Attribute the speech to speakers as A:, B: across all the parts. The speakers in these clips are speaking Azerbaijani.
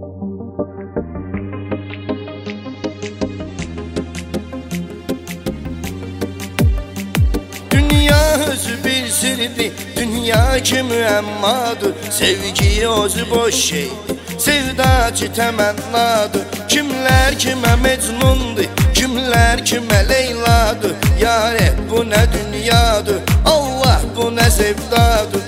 A: Dünya özü bir sirdi, dünya ki müemmadır. Sevgi özü boş şeydi, sevda ki temennadır. Kimler kime mecnundur, kimler kime Leyla'dır. Yâre bu ne dünyadır, Allah bu ne sevdadır.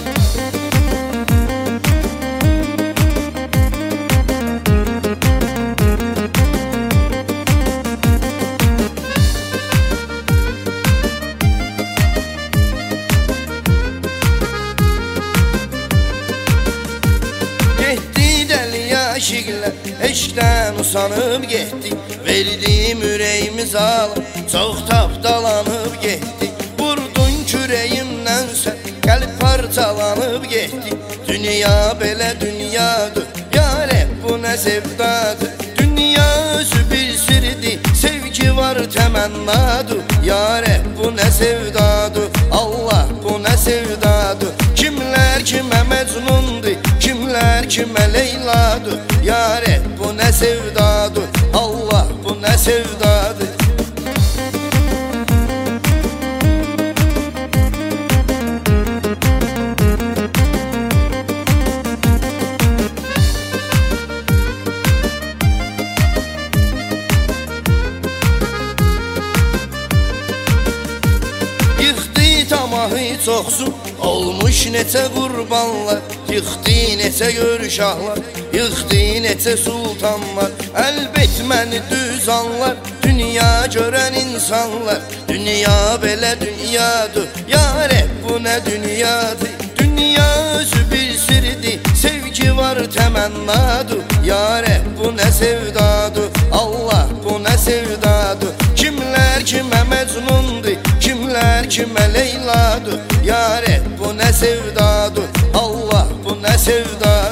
A: Aşıqlar eşkdən usanıb getdi, verdiyim ürəyimiz ağlar, çox tapdalanıb getdi. Vurdun kürəyimdən sən, qəlb parçalanıb getdi. Dünya belə dünyadır, yarə bu nə sevdadır. Dünya özü bir sirdi, sevgi var təmənnadır. Yarə bu nə sevdadır, Allah bu nə sevdadır. Kimlər kimə mecnundur, kimlər kimə Leyla'dır. Yâre bu ne sevdadır, Allah bu ne sevdadır. Yıxdı tamahı çoxsu, olmuş neçə qurbanlar. Yıxdı neçə görüşahlar, yıxdı neçə sultanlar. Əlbət məni düz anlar, dünya görən insanlar. Dünya belə dünyadır, yarə bu nə dünyadır. Dünya özü bir sirdi, sevgi var təmənnadır. Yarə bu nə sevdadır, Allah bu nə sevdadır. Kimlər kimə mecnundur, kimlər kimə Leyla'dır. Yarə bu nə sevdadır, Allah bu nə sevdadır.